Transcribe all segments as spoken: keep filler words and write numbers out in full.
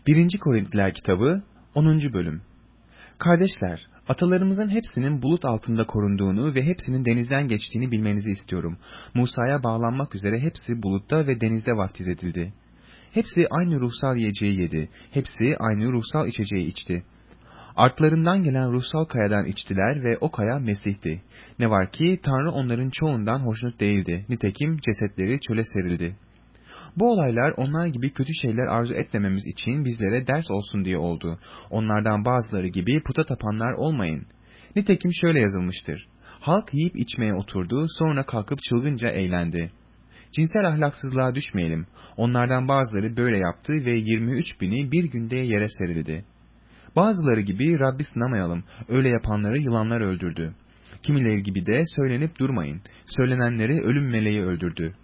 birinci. Korintiler kitabı onuncu. bölüm. Kardeşler, atalarımızın hepsinin bulut altında korunduğunu ve hepsinin denizden geçtiğini bilmenizi istiyorum. Musa'ya bağlanmak üzere hepsi bulutta ve denizde vaftiz edildi. Hepsi aynı ruhsal yiyeceği yedi, hepsi aynı ruhsal içeceği içti. Artlarından gelen ruhsal kayadan içtiler ve o kaya Mesih'ti. Ne var ki Tanrı onların çoğundan hoşnut değildi, nitekim cesetleri çöle serildi. Bu olaylar onlar gibi kötü şeyler arzu etmememiz için bizlere ders olsun diye oldu. Onlardan bazıları gibi puta tapanlar olmayın. Nitekim şöyle yazılmıştır. Halk yiyip içmeye oturdu, sonra kalkıp çılgınca eğlendi. Cinsel ahlaksızlığa düşmeyelim. Onlardan bazıları böyle yaptı ve yirmi üç bini bir günde yere serildi. Bazıları gibi Rabbi sınamayalım. Öyle yapanları yılanlar öldürdü. Kimileri gibi de söylenip durmayın. Söylenenleri ölüm meleği öldürdü.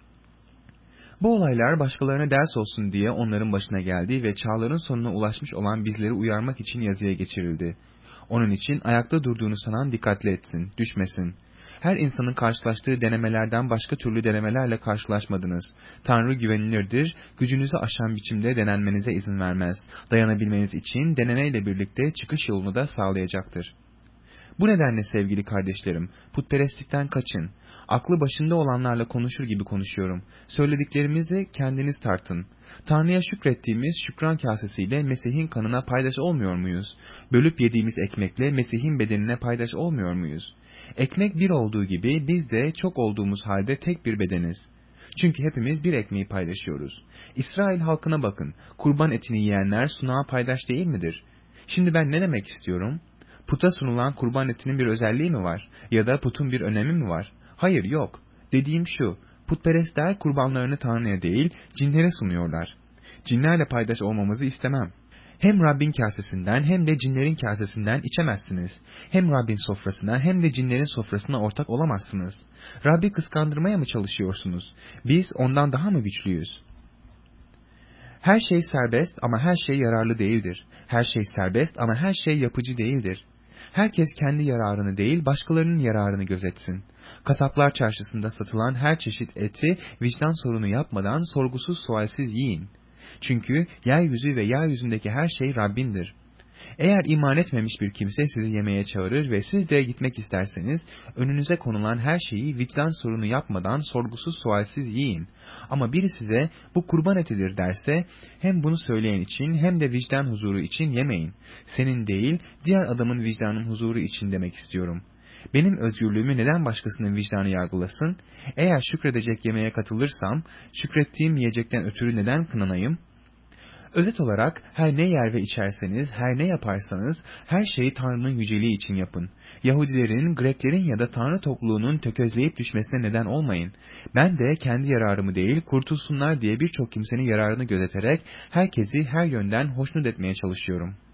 Bu olaylar başkalarına ders olsun diye onların başına geldi ve çağların sonuna ulaşmış olan bizleri uyarmak için yazıya geçirildi. Onun için ayakta durduğunu sanan dikkatli etsin, düşmesin. Her insanın karşılaştığı denemelerden başka türlü denemelerle karşılaşmadınız. Tanrı güvenilirdir, gücünüzü aşan biçimde denenmenize izin vermez. Dayanabilmeniz için denemeyle birlikte çıkış yolunu da sağlayacaktır. Bu nedenle sevgili kardeşlerim, putperestlikten kaçın. Aklı başında olanlarla konuşur gibi konuşuyorum. Söylediklerimizi kendiniz tartın. Tanrı'ya şükrettiğimiz şükran kasesiyle Mesih'in kanına paydaş olmuyor muyuz? Bölüp yediğimiz ekmekle Mesih'in bedenine paydaş olmuyor muyuz? Ekmek bir olduğu gibi biz de çok olduğumuz halde tek bir bedeniz. Çünkü hepimiz bir ekmeği paylaşıyoruz. İsrail halkına bakın, kurban etini yiyenler sunağa paydaş değil midir? Şimdi ben ne demek istiyorum? Puta sunulan kurban etinin bir özelliği mi var? Ya da putun bir önemi mi var? Hayır, yok. Dediğim şu, putperestler kurbanlarını Tanrı'ya değil, cinlere sunuyorlar. Cinlerle paydaş olmamızı istemem. Hem Rabbin kasesinden hem de cinlerin kasesinden içemezsiniz. Hem Rabbin sofrasına hem de cinlerin sofrasına ortak olamazsınız. Rabbi kıskandırmaya mı çalışıyorsunuz? Biz ondan daha mı güçlüyüz? Her şey serbest ama her şey yararlı değildir. Her şey serbest ama her şey yapıcı değildir. Herkes kendi yararını değil, başkalarının yararını gözetsin. Kasaplar çarşısında satılan her çeşit eti vicdan sorunu yapmadan sorgusuz sualsiz yiyin. Çünkü yeryüzü ve yeryüzündeki her şey Rabbindir. Eğer iman etmemiş bir kimse sizi yemeğe çağırır ve siz de gitmek isterseniz, önünüze konulan her şeyi vicdan sorunu yapmadan sorgusuz sualsiz yiyin. Ama biri size bu kurban etidir derse, hem bunu söyleyen için hem de vicdan huzuru için yemeyin. Senin değil, diğer adamın vicdanın huzuru için demek istiyorum. Benim özgürlüğümü neden başkasının vicdanı yargılasın? Eğer şükredecek yemeğe katılırsam, şükrettiğim yiyecekten ötürü neden kınanayım? Özet olarak her ne yer ve içerseniz, her ne yaparsanız her şeyi Tanrı'nın yüceliği için yapın. Yahudilerin, Greklerin ya da Tanrı topluluğunun tökezleyip düşmesine neden olmayın. Ben de kendi yararımı değil, kurtulsunlar diye birçok kimsenin yararını gözeterek herkesi her yönden hoşnut etmeye çalışıyorum.